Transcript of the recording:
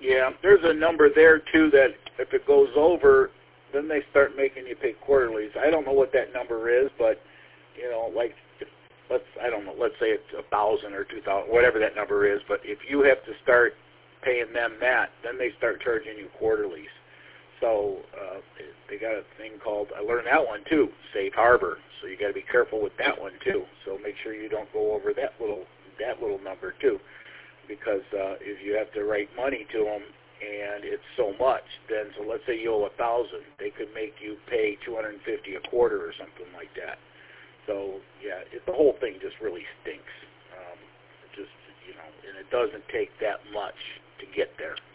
Yeah, there's a number there too that if it goes over, then they start making you pay quarterlies. I don't know what that number is, but you know, like I don't know, let's say it's 1,000 or 2,000, whatever that number is. But if you have to start paying them that, then they start charging you quarterlies. So they got a thing called, I learned that one too, safe harbor. So you got to be careful with that one too. So make sure you don't go over that little number too, because if you have to write money to them and it's so much, then so let's say you owe 1,000, they could make you pay $250 a quarter or something like that. So yeah, the whole thing just really stinks. And it doesn't take that much to get there.